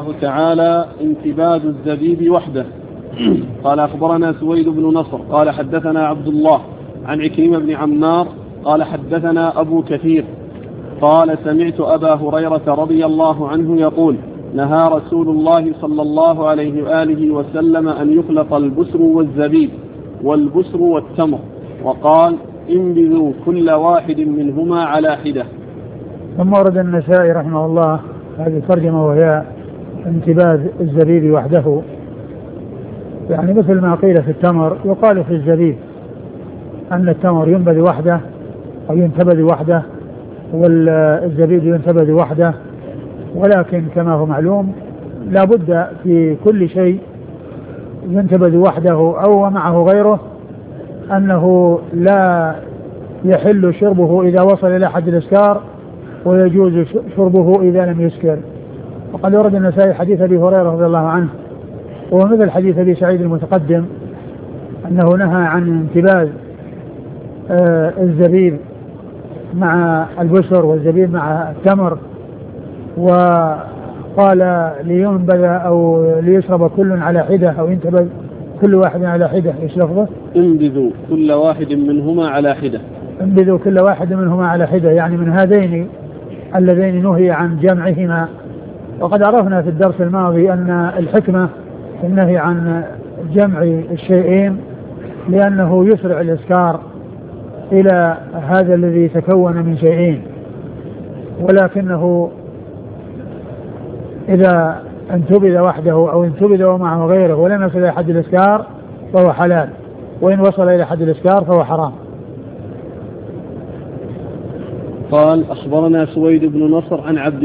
الله تعالى انتباد الزبيب وحده. قال أخبرنا سويد بن نصر قال حدثنا عبد الله عن عكرمة بن عمار قال حدثنا أبو كثير قال سمعت أبا هريرة رضي الله عنه يقول نهى رسول الله صلى الله عليه وآله وسلم أن يخلط البسر والزبيب والبسر والتمر، وقال انبذوا كل واحد منهما على حدة. ثم ورد النسائي رحمه الله هذه الترجمة وهي انتباذ الزبيب وحده، يعني مثل ما قيل في التمر يقال في الزبيب أن التمر ينبذ وحده أو ينتبذ وحده والزبيب ينتبذ وحده، ولكن كما هو معلوم لا بد في كل شيء ينتبذ وحده أو معه غيره أنه لا يحل شربه إذا وصل إلى حد الإسكار ويجوز شربه إذا لم يسكر. وقد ورد النسائي حديث أبي هريرة رضي الله عنه ومثل حديث أبي سعيد المتقدم أنه نهى عن انتباذ الزبيب مع البسر والزبيب مع التمر، وقال لينبذ أو ليشرب كل على حدة أو ينتبذ كل واحد على حدة. ايش لفظه؟ انبذوا كل واحد منهما على حدة. انبذوا كل واحد منهما على حدة، يعني من هذين اللذين نهي عن جمعهما. وقد عرفنا في الدرس الماضي أن الحكمة في النهي عن جمع الشيئين لأنه يسرع الإسكار إلى هذا الذي يتكون من شيئين، ولكنه إذا انتبذ وحده أو انتبذ ومعه غيره ولم يصل إلى حد الإسكار فهو حلال، وإن وصل إلى حد الإسكار فهو حرام. قال أخبرنا سويد بن نصر عن عبد